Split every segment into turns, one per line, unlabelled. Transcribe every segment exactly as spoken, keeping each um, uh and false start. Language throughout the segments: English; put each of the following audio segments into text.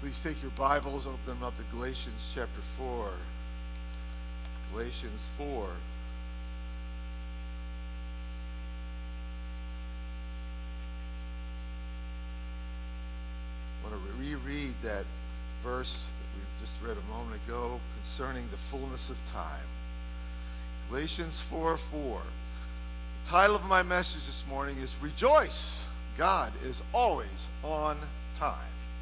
Please take your Bibles, open them up to Galatians chapter four. Galatians four. I want to reread that verse that we just read a moment ago concerning the fullness of time. Galatians four four. The title of my message this morning is Rejoice! God is always on time.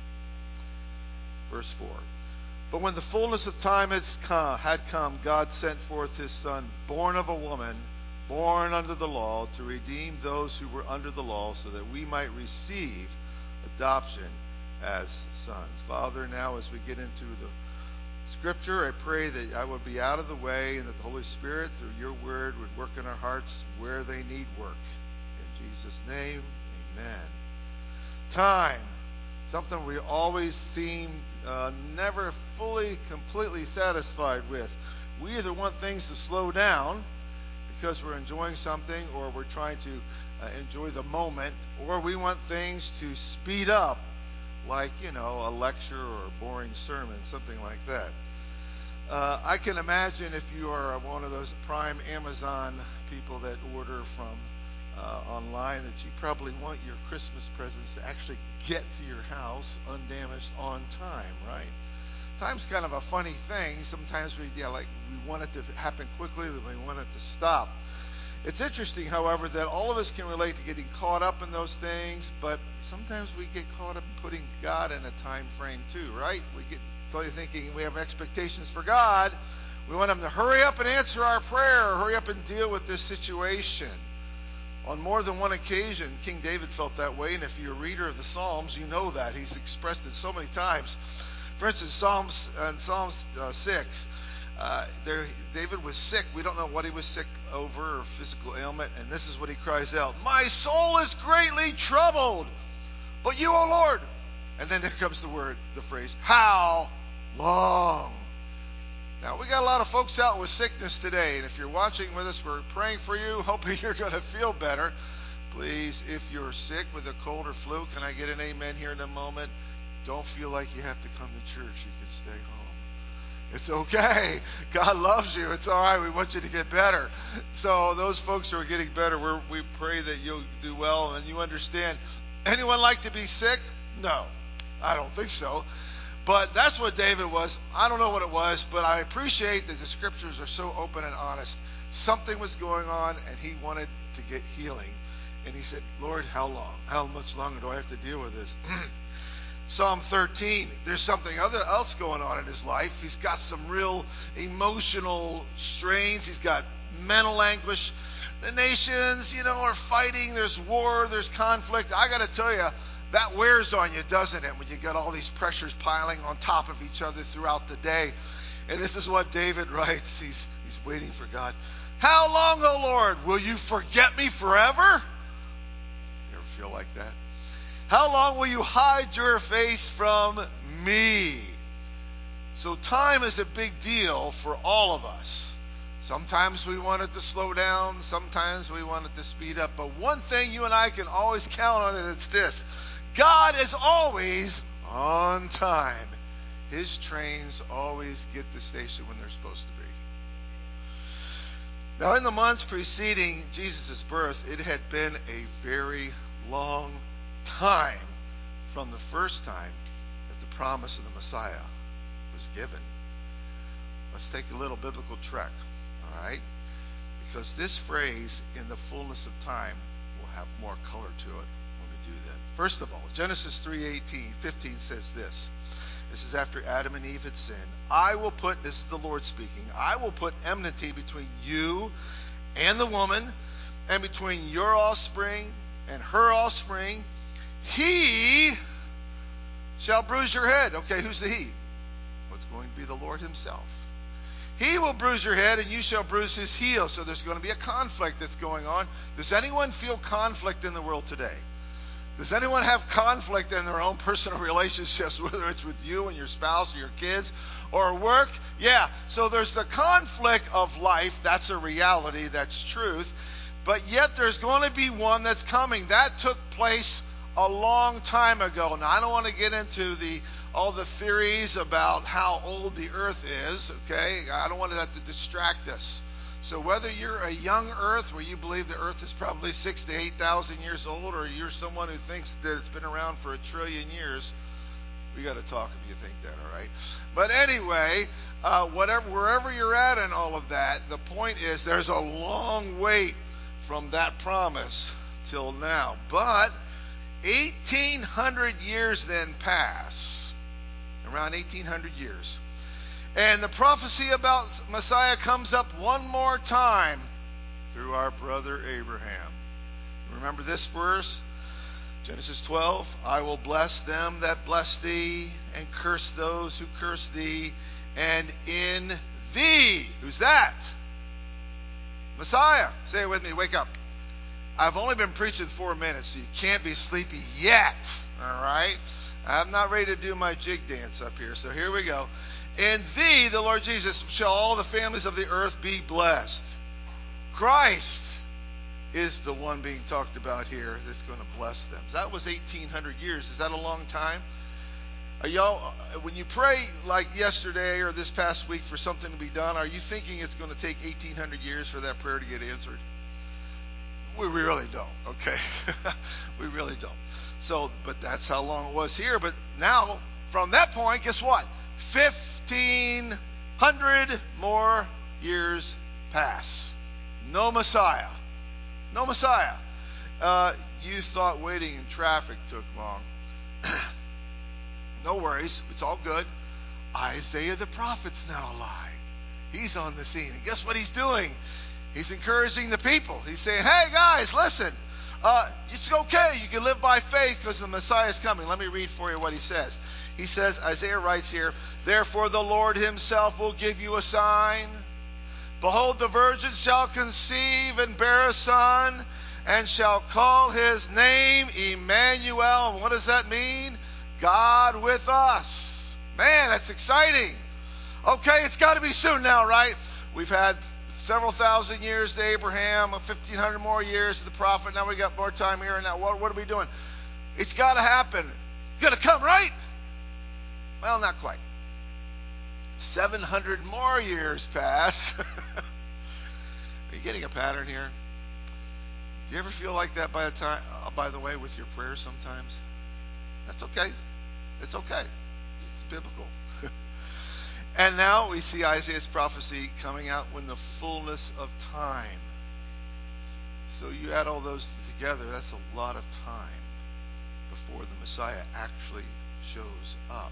Verse four. But when the fullness of time had come, had come, God sent forth his Son, born of a woman, born under the law, to redeem those who were under the law, so that we might receive adoption as sons. Father, now as we get into the Scripture, I pray that I will be out of the way and that the Holy Spirit, through your word, would work in our hearts where they need work. In Jesus' name, amen. Time. Something we always seem uh, never fully, completely satisfied with. We either want things to slow down because we're enjoying something, or we're trying to uh, enjoy the moment, or we want things to speed up, like, you know, a lecture or a boring sermon, something like that. Uh, I can imagine if you are one of those Prime Amazon people that order from Uh, online, that you probably want your Christmas presents to actually get to your house undamaged on time, right? Time's kind of a funny thing. Sometimes we, yeah, like we want it to happen quickly, then we want it to stop. It's interesting, however, that all of us can relate to getting caught up in those things, but sometimes we get caught up in putting God in a time frame too, right? We get thinking we have expectations for God. We want him to hurry up and answer our prayer, or hurry up and deal with this situation. On more than one occasion, King David felt that way, and if you're a reader of the Psalms, you know that. He's expressed it so many times. For instance, Psalms uh, Psalms uh, six, uh, there, David was sick. We don't know what he was sick over, or physical ailment, and this is what he cries out: "My soul is greatly troubled, but you, O Lord." And then there comes the word, the phrase, "How long?" Now, we got a lot of folks out with sickness today, and if you're watching with us, we're praying for you, hoping you're going to feel better. Please, if you're sick with a cold or flu, can I get an amen here in a moment? Don't feel like you have to come to church. You can stay home. It's okay. God loves you. It's all right. We want you to get better. So those folks who are getting better, we're, we pray that you'll do well, and you understand. Anyone like to be sick? No, I don't think so. But that's what David was. I don't know what it was, but I appreciate that the Scriptures are so open and honest. Something was going on, and he wanted to get healing. And he said, "Lord, how long? How much longer do I have to deal with this?" Psalm thirteen, there's something other else going on in his life. He's got some real emotional strains. He's got mental anguish. The nations, you know, are fighting. There's war. There's conflict. I got to tell you, that wears on you, doesn't it, when you got all these pressures piling on top of each other throughout the day. And this is what David writes. He's, he's waiting for God. "How long, O Lord, will you forget me forever?" You ever feel like that? "How long will you hide your face from me?" So time is a big deal for all of us. Sometimes we want it to slow down. Sometimes we want it to speed up. But one thing you and I can always count on, and it's this: God is always on time. His trains always get to the station when they're supposed to be. Now, in the months preceding Jesus' birth, it had been a very long time from the first time that the promise of the Messiah was given. Let's take a little biblical trek, all right? Because this phrase, "in the fullness of time," will have more color to it when we do that. First of all, Genesis three eighteen, fifteen says this. This is after Adam and Eve had sinned. "I will put," this is the Lord speaking, "I will put enmity between you and the woman, and between your offspring and her offspring. He shall bruise your head." Okay, who's the he? Well, it's going to be the Lord himself. "He will bruise your head, and you shall bruise his heel." So there's going to be a conflict that's going on. Does anyone feel conflict in the world today? Does anyone have conflict in their own personal relationships, whether it's with you and your spouse or your kids or work? Yeah, so there's the conflict of life. That's a reality. That's truth. But yet there's going to be one that's coming. That took place a long time ago. Now, I don't want to get into the all the theories about how old the earth is, okay? I don't want that to distract us. So whether you're a young earth where you believe the earth is probably six to eight thousand years old, or you're someone who thinks that it's been around for a trillion years, we got to talk if you think that, all right? But anyway, uh, whatever, wherever you're at in all of that, the point is there's a long wait from that promise till now. But eighteen hundred years then pass, around eighteen hundred years. And the prophecy about Messiah comes up one more time through our brother Abraham. Remember this verse? Genesis twelve, I will bless them that bless thee, and curse those who curse thee, and in thee. Who's that? Messiah. Say it with me, wake up. I've only been preaching four minutes, so you can't be sleepy yet. All right? I'm not ready to do my jig dance up here, so here we go. In thee, the Lord Jesus, shall all the families of the earth be blessed. Christ is the one being talked about here that's going to bless them. That was eighteen hundred years. Is that a long time? Are y'all, when you pray like yesterday or this past week for something to be done, are you thinking it's going to take eighteen hundred years for that prayer to get answered? We really don't, okay? We really don't. So, but that's how long it was here. But now, from that point, guess what? fifteen hundred more years pass. No Messiah. No Messiah. Uh, you thought waiting in traffic took long. No worries. It's all good. Isaiah the prophet's now alive. He's on the scene. And guess what he's doing? He's encouraging the people. He's saying, hey, guys, listen. Uh, it's okay. You can live by faith because the Messiah is coming. Let me read for you what he says. He says, Isaiah writes here, therefore the Lord himself will give you a sign. Behold, the virgin shall conceive and bear a son, and shall call his name Emmanuel. And what does that mean? God with us. Man, that's exciting. Okay, it's got to be soon now, right? We've had several thousand years to Abraham, fifteen hundred more years to the prophet. Now we got more time here. And now what, what are we doing? It's got to happen. It's got to come, right? Well, not quite. seven hundred more years pass. Are you getting a pattern here? Do you ever feel like that by the time, uh, by the way, with your prayers sometimes? That's okay. It's okay. It's biblical. And now we see Isaiah's prophecy coming out when the fullness of time. So you add all those together, that's a lot of time before the Messiah actually shows up.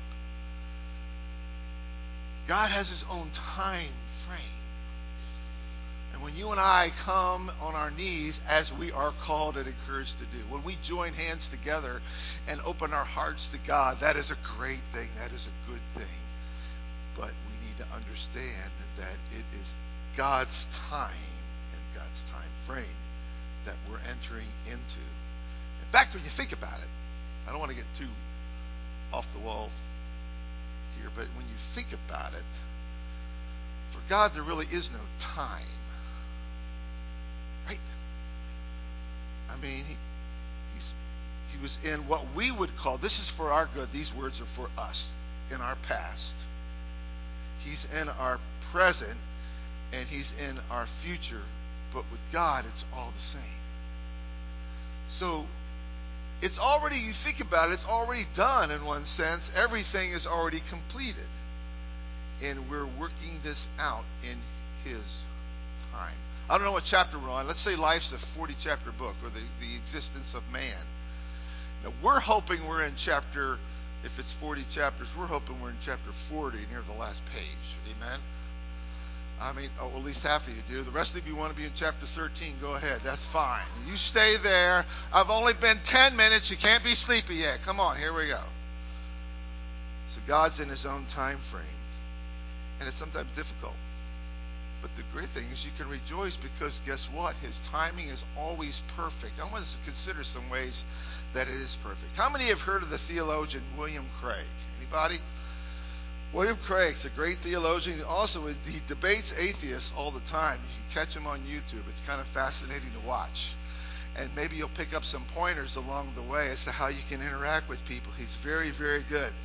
God has his own time frame. And when you and I come on our knees, as we are called and encouraged to do, when we join hands together and open our hearts to God, that is a great thing. That is a good thing. But we need to understand that it is God's time and God's time frame that we're entering into. In fact, when you think about it, I don't want to get too off the wall here, but when you think about it, for God there really is no time. Right? I mean, he, he's, he was in what we would call, this is for our good, these words are for us, in our past. He's in our present, and he's in our future. But with God, it's all the same. So, it's already, you think about it, it's already done in one sense. Everything is already completed. And we're working this out in his time. I don't know what chapter we're on. Let's say life's a forty-chapter book, or the, the existence of man. Now, we're hoping we're in chapter, if it's forty chapters, we're hoping we're in chapter forty, near the last page. Amen? I mean, oh, at least half of you do. The rest of you want to be in chapter thirteen, go ahead. That's fine. You stay there. I've only been ten minutes. You can't be sleepy yet. Come on, here we go. So God's in his own time frame. And it's sometimes difficult. But the great thing is you can rejoice because guess what? His timing is always perfect. I want us to consider some ways that it is perfect. How many have heard of the theologian William Craig? Anybody? William Craig's a great theologian. Also, he debates atheists all the time. You can catch him on YouTube. It's kind of fascinating to watch. And maybe you'll pick up some pointers along the way as to how you can interact with people. He's very, very good.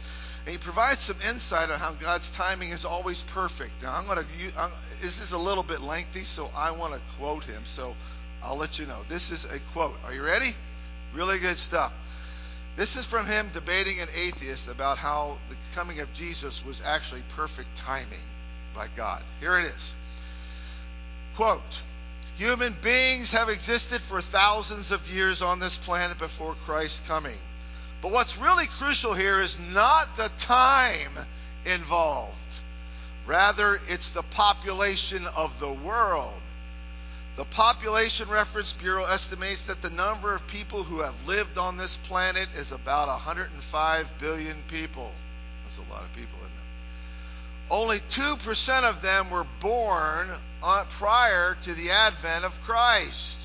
And he provides some insight on how God's timing is always perfect. Now, I'm going to, this is a little bit lengthy, so I want to quote him. So I'll let you know. This is a quote. Are you ready? Really good stuff. This is from him debating an atheist about how the coming of Jesus was actually perfect timing by God. Here it is. Quote, human beings have existed for thousands of years on this planet before Christ's coming. But what's really crucial here is not the time involved. Rather, it's the population of the world. The Population Reference Bureau estimates that the number of people who have lived on this planet is about one hundred five billion people. That's a lot of people, isn't it? Only two percent of them were born prior to the advent of Christ.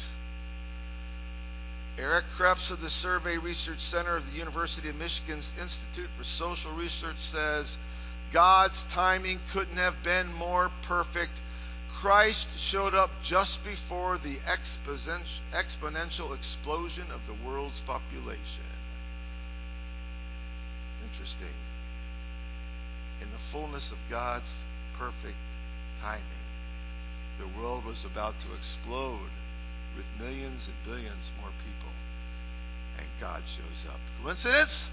Eric Krebs of the Survey Research Center of the University of Michigan's Institute for Social Research says, God's timing couldn't have been more perfect. Christ showed up just before the exponential explosion of the world's population. Interesting. In the fullness of God's perfect timing, the world was about to explode with millions and billions more people. And God shows up. Coincidence?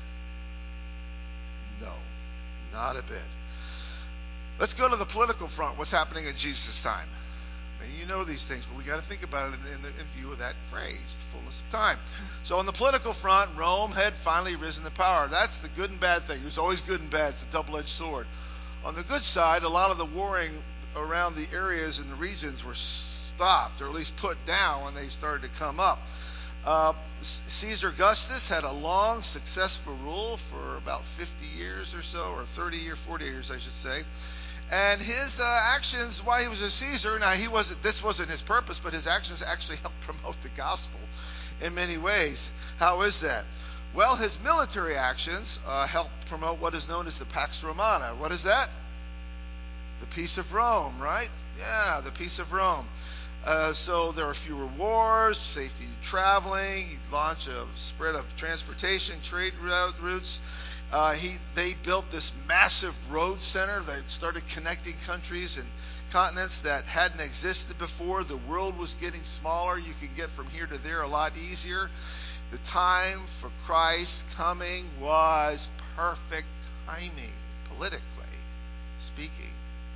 No, not a bit. Let's go to the political front. What's happening in Jesus' time? Maybe you know these things, but we got to think about it in, in, in view of that phrase, the fullness of time. So on the political front, Rome had finally risen to power. That's the good and bad thing. There's always good and bad. It's a double-edged sword. On the good side, a lot of the warring around the areas and the regions were stopped, or at least put down when they started to come up. Uh, Caesar Augustus had a long, successful rule for about fifty years or so, or thirty or forty years, I should say. And his uh, actions, while he was a Caesar, now he wasn't. This wasn't his purpose, but his actions actually helped promote the gospel in many ways. How is that? Well, his military actions uh, helped promote what is known as the Pax Romana. What is that? The peace of Rome, right? Yeah, the peace of Rome. Uh, so there are fewer wars, safety traveling, launch of spread of transportation, trade routes. Uh, he, they built this massive road center that started connecting countries and continents that hadn't existed before. The world was getting smaller. You can get from here to there a lot easier. The time for Christ coming was perfect timing, politically speaking.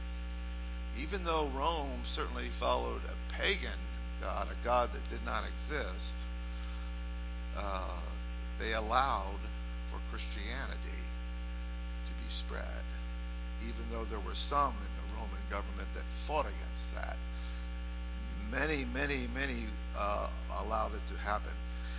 Even though Rome certainly followed a pagan god, a god that did not exist, uh, they allowed for Christianity to be spread, even though there were some in the Roman government that fought against that. Many, many, many uh, allowed it to happen.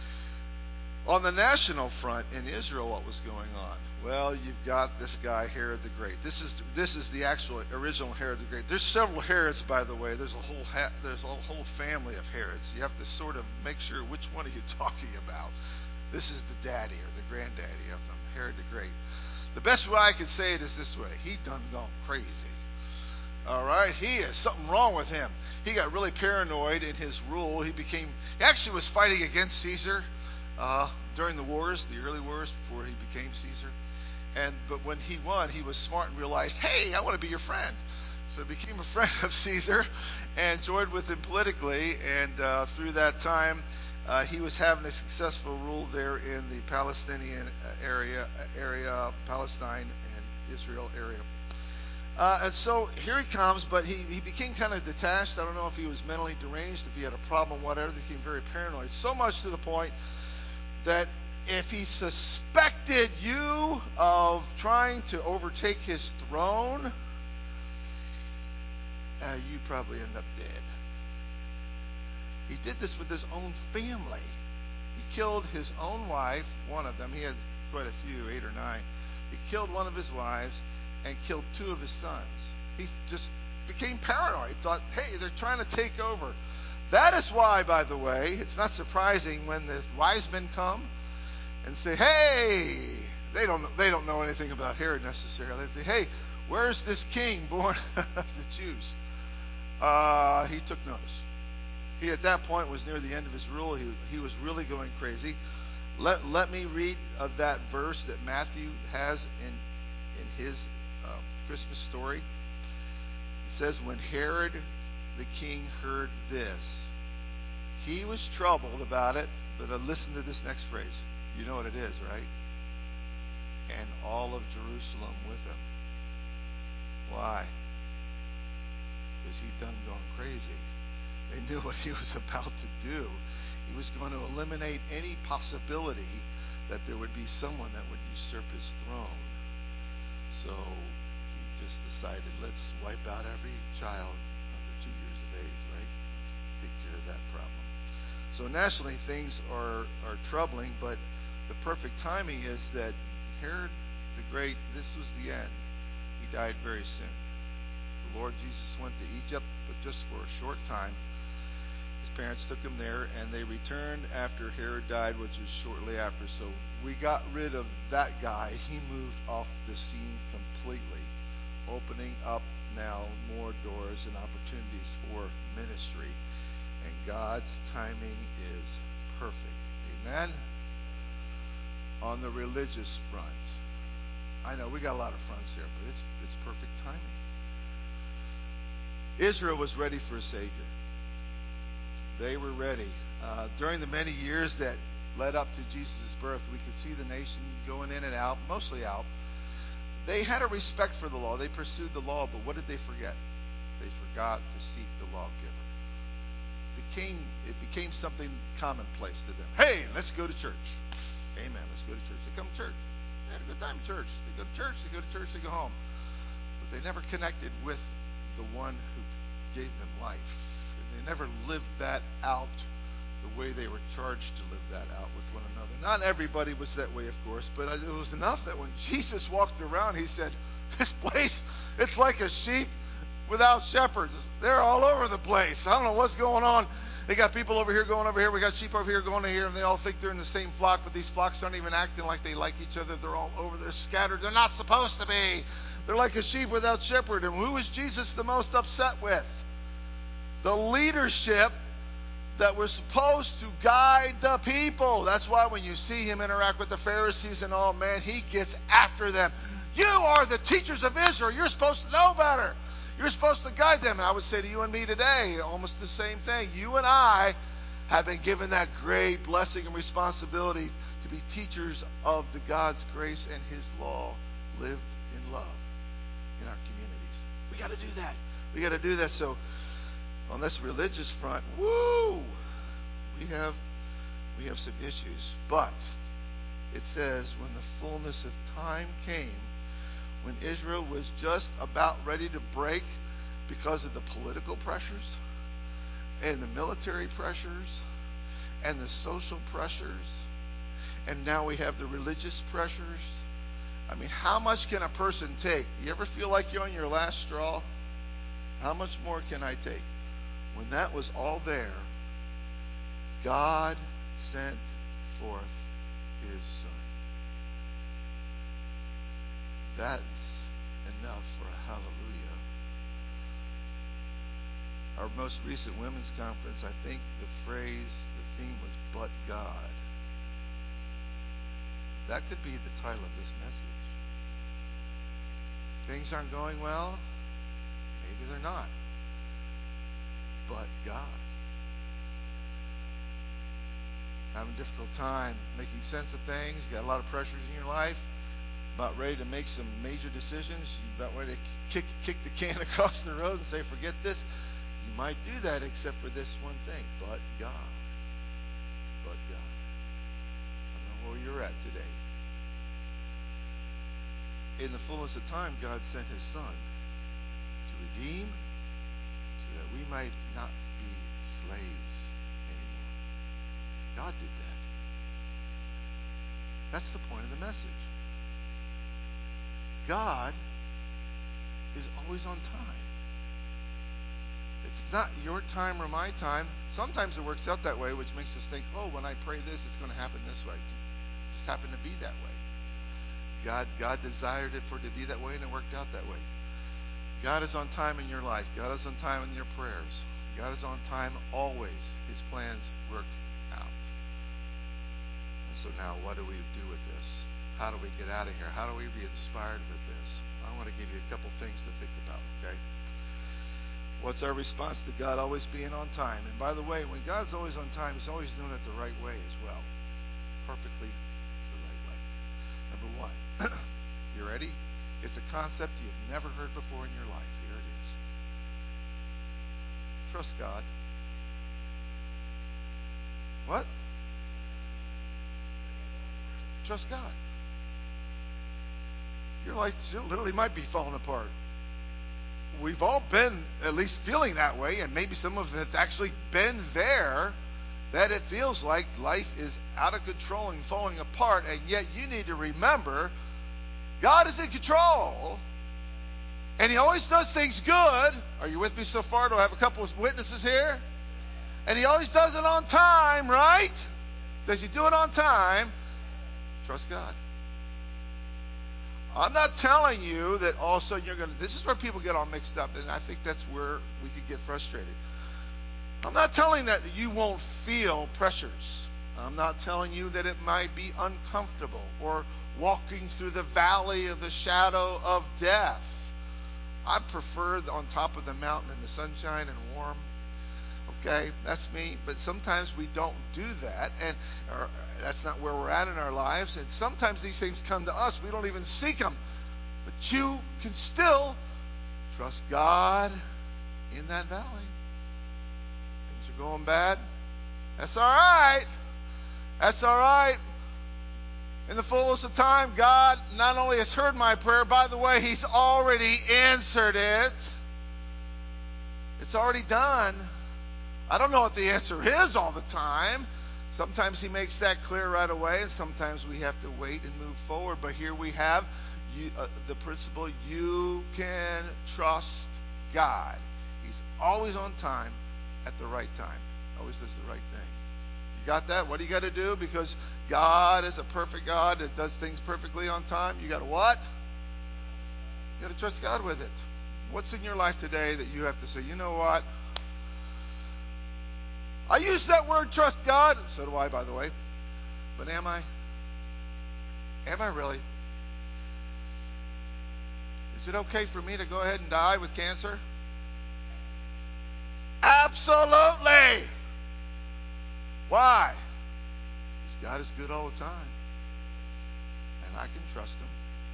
On the national front in Israel, what was going on? Well, you've got this guy, Herod the Great. This is this is the actual original Herod the Great. There's several Herods, by the way. There's a whole ha- there's a whole family of Herods. You have to sort of make sure which one are you talking about. This is the daddy or the granddaddy of them, Herod the Great. The best way I could say it is this way: he done gone crazy. All right, he is something wrong with him. He got really paranoid in his rule. He became he actually was fighting against Caesar. Uh, during the wars, the early wars, before he became Caesar. And but when he won, he was smart and realized, hey, I want to be your friend. So he became a friend of Caesar and joined with him politically. And uh, through that time, uh, he was having a successful rule there in the Palestinian area, area Palestine and Israel area. Uh, and so here he comes, but he, he became kind of detached. I don't know if he was mentally deranged, if he had a problem, whatever. He became very paranoid, so much to the point that if he suspected you of trying to overtake his throne, uh, you'd probably end up dead. He did this with his own family. He killed his own wife, one of them. He had quite a few, eight or nine. He killed one of his wives and killed two of his sons. He just became paranoid. Thought, hey, they're trying to take over. That is why, by the way, it's not surprising when the wise men come and say, hey, they don't they don't know anything about Herod necessarily. They say, hey, where's this king born of the Jews? Uh, he took notice. He, at that point, was near the end of his rule. He, he was really going crazy. Let, let me read uh, that verse that Matthew has in in his uh, Christmas story. It says, when Herod the king heard this, he was troubled about it. But uh, listen to this next phrase. You know what it is, right? And all of Jerusalem with him. Why? Because he'd done gone crazy. They knew what he was about to do. He was going to eliminate any possibility that there would be someone that would usurp his throne. So he just decided, let's wipe out every child under two years of age, right? Let's take care of that problem. So nationally, things are, are troubling, but the perfect timing is that Herod the Great, this was the end. He died very soon. The Lord Jesus went to Egypt, but just for a short time. His parents took him there, and they returned after Herod died, which was shortly after. So we got rid of that guy. He moved off the scene completely, opening up now more doors and opportunities for ministry. And God's timing is perfect. Amen? On the religious front, I know we got a lot of fronts here, but it's it's perfect timing. Israel was ready for a Savior. They were ready. Uh, during the many years that led up to Jesus' birth, we could see the nation going in and out, mostly out. They had a respect for the law. They pursued the law, but what did they forget? They forgot to seek the lawgiver. It became, it became something commonplace to them. Hey, let's go to church. Amen. Let's go to church. They come to church. They had a good time at church. They go to church. They go to church. They go home. But they never connected with the one who gave them life. They never lived that out the way they were charged to live that out with one another. Not everybody was that way, of course, but it was enough that when Jesus walked around, he said, this place, it's like a sheep without shepherds. They're all over the place. I don't know what's going on. They got people over here going over here. We got sheep over here going over here, and they all think they're in the same flock, but these flocks aren't even acting like they like each other. They're all over. They're scattered. They're not supposed to be. They're like a sheep without shepherd. And who is Jesus the most upset with? The leadership that was supposed to guide the people. That's why when you see him interact with the Pharisees and all, man, he gets after them. You are the teachers of Israel. You're supposed to know better. You're supposed to guide them. And I would say to you and me today, almost the same thing. You and I have been given that great blessing and responsibility to be teachers of the God's grace and his law lived in love in our communities. We got to do that. We got to do that. So on this religious front, woo, we have we have some issues. But it says, when the fullness of time came, when Israel was just about ready to break because of the political pressures and the military pressures and the social pressures, and now we have the religious pressures. I mean, how much can a person take? You ever feel like you're on your last straw? How much more can I take? When that was all there, God sent forth his Son. That's enough for a hallelujah. Our most recent women's conference, I think the phrase, the theme was, but God. That could be the title of this message. Things aren't going well. Maybe they're not. But God. Having a difficult time making sense of things. Got a lot of pressures in your life. About ready to make some major decisions. You're about ready to kick, kick the can across the road and say, forget this. You might do that except for this one thing. But God. But God. I don't know where you're at today. In the fullness of time, God sent his Son to redeem, so that we might not be slaves anymore. God did that. That's the point of the message. God is always on time. It's not your time or my time. Sometimes it works out that way, which makes us think, oh, when I pray this, it's going to happen this way. It just happened to be that way. God, God desired it for it to be that way, and it worked out that way. God is on time in your life. God is on time in your prayers. God is on time always. His plans work out. And so now what do we do with this? How do we get out of here? How do we be inspired with this? is. I want to give you a couple things to think about, okay? What's our response to God always being on time? And by the way, when God's always on time, He's always doing it the right way as well. Perfectly the right way. Number one, you ready? It's a concept you've never heard before in your life. Here it is. Trust God. What? Trust God. Your life literally might be falling apart. We've all been at least feeling that way, and maybe some of us have actually been there, that it feels like life is out of control and falling apart, and yet you need to remember God is in control, and He always does things good. Are you with me so far? Do I have a couple of witnesses here? And He always does it on time, right? Does He do it on time? Trust God. I'm not telling you that all of a sudden you're going to... This is where people get all mixed up, and I think that's where we could get frustrated. I'm not telling that you won't feel pressures. I'm not telling you that it might be uncomfortable or walking through the valley of the shadow of death. I prefer on top of the mountain in the sunshine and warm. Okay, that's me. But sometimes we don't do that, and or, that's not where we're at in our lives. And sometimes these things come to us. We don't even seek them. But you can still trust God in that valley. Things are going bad. That's all right. That's all right. In the fullness of time, God not only has heard my prayer, by the way, He's already answered it. It's already done. I don't know what the answer is all the time. Sometimes He makes that clear right away, and sometimes we have to wait and move forward. But here we have you, uh, the principle, you can trust God. He's always on time at the right time. Always does the right thing. You got that? What do you got to do? Because God is a perfect God that does things perfectly on time. You got to what? You got to trust God with it. What's in your life today that you have to say, you know what? I use that word, trust God. So do I, by the way. But am I? Am I really? Is it okay for me to go ahead and die with cancer? Absolutely. Why? Because God is good all the time. And I can trust Him.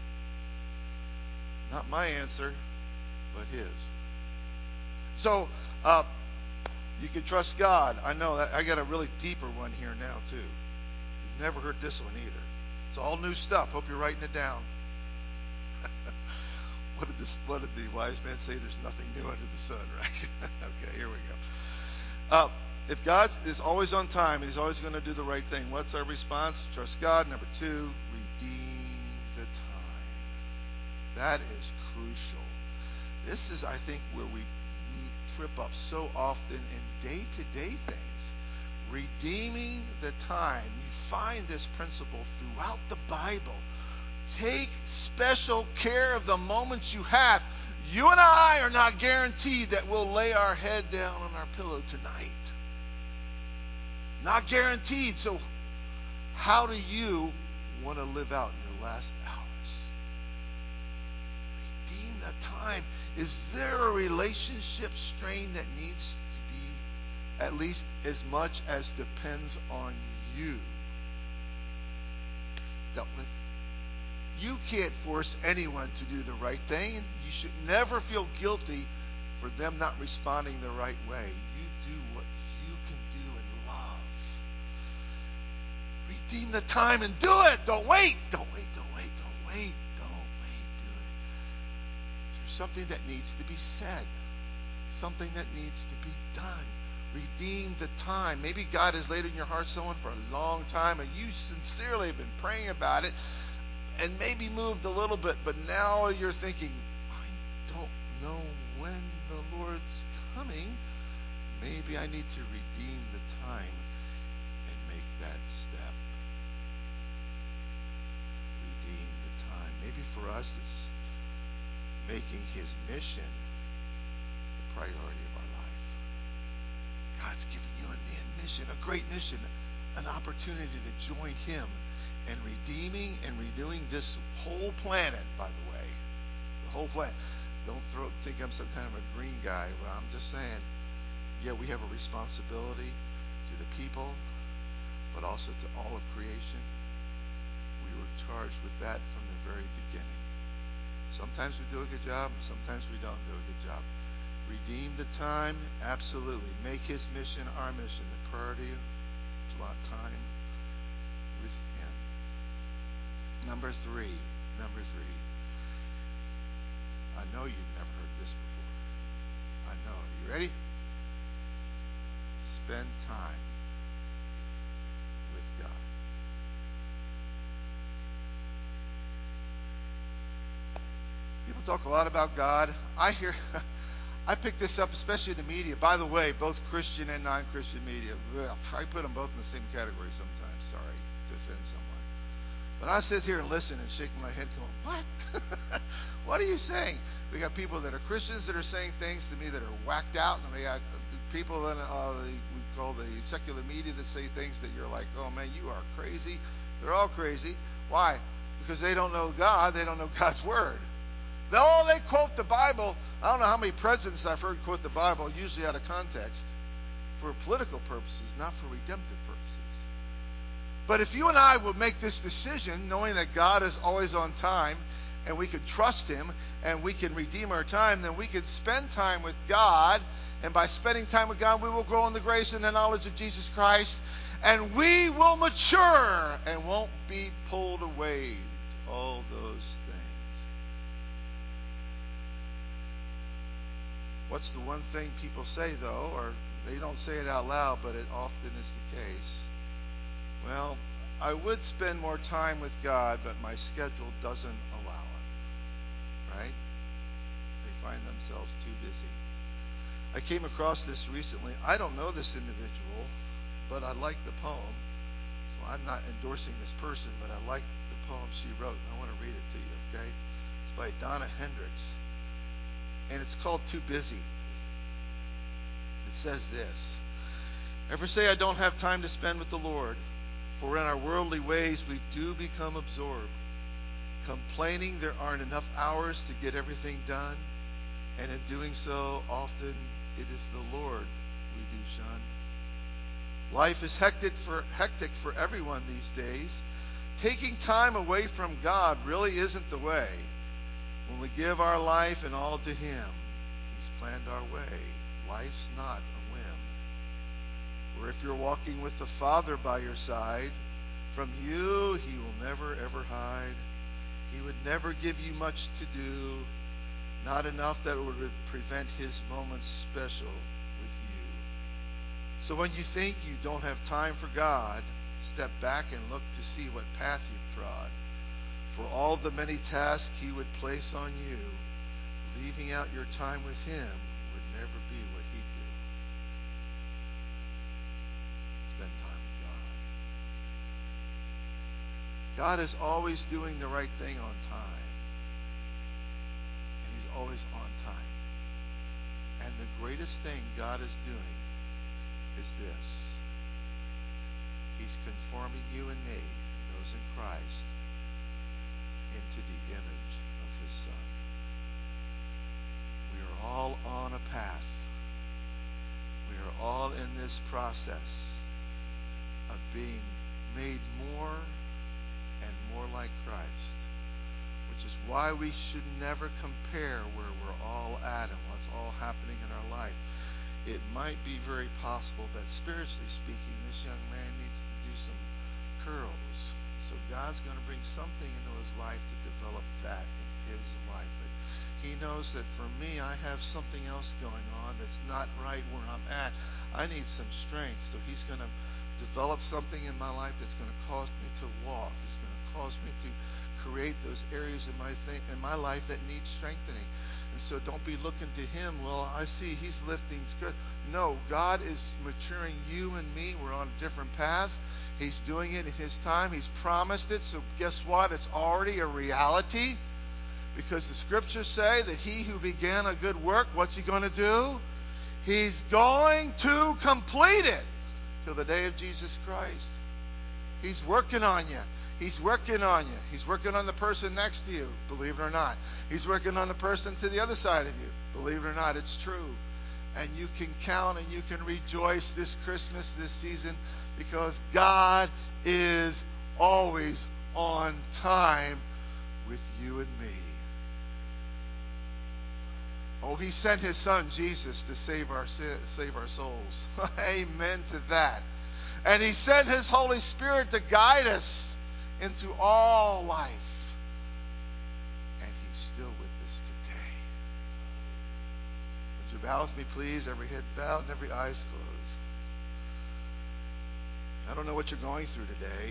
Not my answer, but His. So, uh, you can trust God. I know that I got a really deeper one here now too. You've never heard this one either. It's all new stuff. Hope you're writing it down. what did this? What did the wise man say? There's nothing new under the sun, right? Okay, here we go. Uh, if God is always on time and He's always going to do the right thing, what's our response? Trust God. Number two, redeem the time. That is crucial. This is, I think, where we trip up so often in day-to-day things. Redeeming the time. You find this principle throughout the Bible. Take special care of the moments you have. You and I are not guaranteed that we'll lay our head down on our pillow tonight. Not guaranteed. So how do you want to live out your last hours? Redeem the time. Is there a relationship strain that needs to be at least as much as depends on you dealt with? You can't force anyone to do the right thing. You should never feel guilty for them not responding the right way. You do what you can do in love. Redeem the time and do it. Don't wait. Don't wait. Don't wait. Don't wait. Don't wait. Do it. There's something that needs to be said. Something that needs to be done. Redeem the time. Maybe God has laid in your heart someone for a long time and you sincerely have been praying about it and maybe moved a little bit, but now you're thinking, I don't know when the Lord's coming. Maybe I need to redeem the time and make that step. Redeem the time. Maybe for us it's making His mission the priority of our life. God's given you and me a mission, a great mission, an opportunity to join Him and redeeming and renewing this whole planet, by the way. whole plan. Don't throw, think I'm some kind of a green guy. Well, I'm just saying, yeah, we have a responsibility to the people, but also to all of creation. We were charged with that from the very beginning. Sometimes we do a good job, and sometimes we don't do a good job. Redeem the time, absolutely. Make his mission our mission. The priority of time with him. Number three. Number three. I know you've never heard this before. I know. Are you ready? Spend time with God. People talk a lot about God. I hear, I pick this up, especially in the media. By the way, both Christian and non-Christian media. I put them both in the same category sometimes. Sorry to offend someone. But I sit here and listen and shake my head going, what? What are you saying? We got people that are Christians that are saying things to me that are whacked out. And we got people in uh, the, we call the secular media that say things that you're like, oh man, you are crazy. They're all crazy. Why? Because they don't know God. They don't know God's Word. Oh, they quote the Bible. I don't know how many presidents I've heard quote the Bible, usually out of context, for political purposes, not for redemptive purposes. But if you and I would make this decision, knowing that God is always on time, and we can trust him, and we can redeem our time, then we can spend time with God, and by spending time with God, we will grow in the grace and the knowledge of Jesus Christ, and we will mature and won't be pulled away. All those things. What's the one thing people say, though, or they don't say it out loud, but it often is the case? Well, I would spend more time with God, but my schedule doesn't allow it. Right? They find themselves too busy. I came across this recently. I don't know this individual, but I like the poem. So I'm not endorsing this person, but I like the poem she wrote. I want to read it to you, okay? It's by Donna Hendricks. And it's called Too Busy. It says this: ever say I don't have time to spend with the Lord? For in our worldly ways we do become absorbed, complaining there aren't enough hours to get everything done, and in doing so, often it is the Lord we do shun. Life is hectic for hectic for everyone these days. Taking time away from God really isn't the way. When we give our life and all to him, he's planned our way. Life's not a whim. Or if you're walking with the Father by your side, from you he will never ever hide. He would never give you much to do, not enough that would prevent his moments special with you. So when you think you don't have time for God, step back and look to see what path you've trod. For all the many tasks he would place on you, leaving out your time with him would never be what he'd do. Spend time with God. God is always doing the right thing on time. And he's always on time. And the greatest thing God is doing is this: he's conforming you and me, those in Christ, into the image of his Son. We are all on a path. We are all in this process of being made more and more like Christ, which is why we should never compare where we're all at and what's all happening in our life. It might be very possible that, spiritually speaking, this young man needs to do some curls. So God's going to bring something into his life to develop that in his life. But he knows that for me, I have something else going on that's not right where I'm at. I need some strength. So he's going to develop something in my life that's going to cause me to walk. It's going to cause me to create those areas in my thing, in my life that need strengthening. And so don't be looking to him, well, I see he's lifting good. No, God is maturing you and me. We're on different paths. He's doing it in his time. He's promised it. So guess what? It's already a reality. Because the scriptures say that he who began a good work, what's he going to do? He's going to complete it till the day of Jesus Christ. He's working on you. He's working on you. He's working on the person next to you, believe it or not. He's working on the person to the other side of you, believe it or not. It's true. And you can count and you can rejoice this Christmas, this season, because God is always on time with you and me. Oh, He sent His Son, Jesus, to save our save our souls. Amen to that. And He sent His Holy Spirit to guide us into all life. And He's still with us today. Would you bow with me, please? Every head bowed and every eyes closed. I don't know what you're going through today.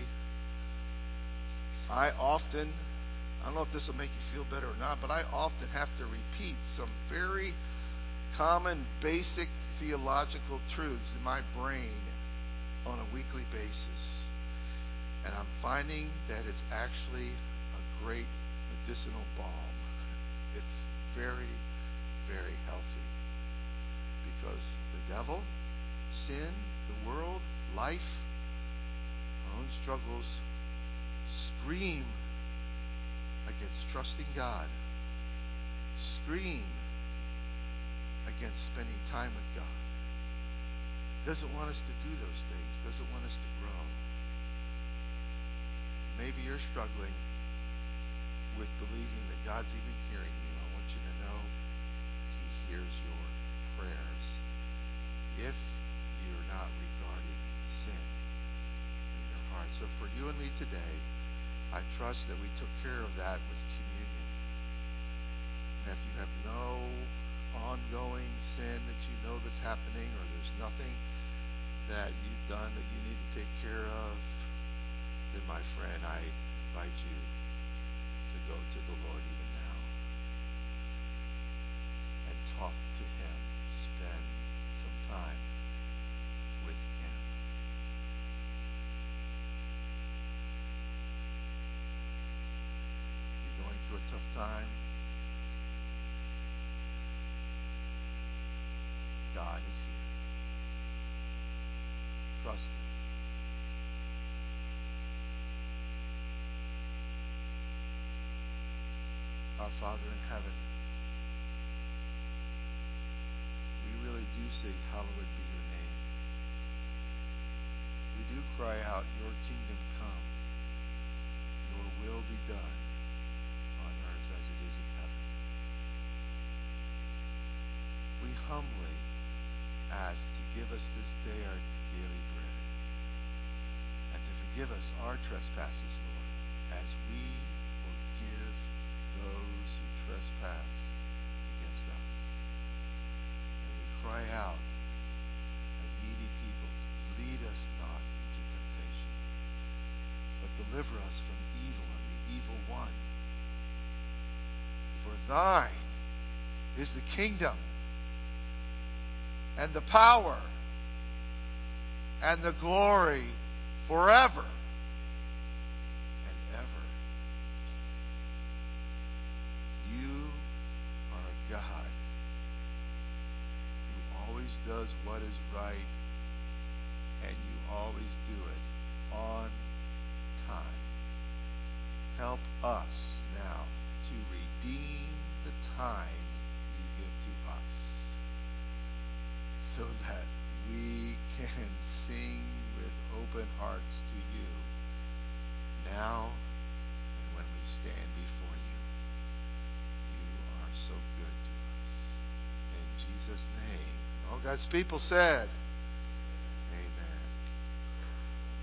I often, I don't know if this will make you feel better or not, but I often have to repeat some very common, basic theological truths in my brain on a weekly basis. And I'm finding that it's actually a great medicinal balm. It's very, very healthy. Because the devil, sin, the world, life, our own struggles scream against trusting God. Scream against spending time with God. Doesn't want us to do those things. Doesn't want us to grow. Maybe you're struggling with believing that God's even hearing you. I want you to know He hears your prayers if you're not regarding sin in your heart. So for you and me today, I trust that we took care of that with communion. And if you have no ongoing sin that you know that's happening, or there's nothing that you've done that you need to take care of, then my friend, I invite you to go to the Lord even now and talk to Him. Spend some time with Him. You're going through a tough time. God is here. Trust Him. Our Father in heaven, we really do say, hallowed be your name. We do cry out, your kingdom come, your will be done on earth as it is in heaven. We humbly ask to give us this day our daily bread, and to forgive us our trespasses, Lord, as we forgive those who trespass against us. And we cry out, a needy people, lead us not into temptation, but deliver us from evil and the evil one. For thine is the kingdom, and the power, and the glory forever and ever. You are a God who always does what is right, and you always do it on time. Help us now to redeem the time you give to us, so that we can sing with open hearts to you now and when we stand before you. You are so good to us. In Jesus' name. All God's people said,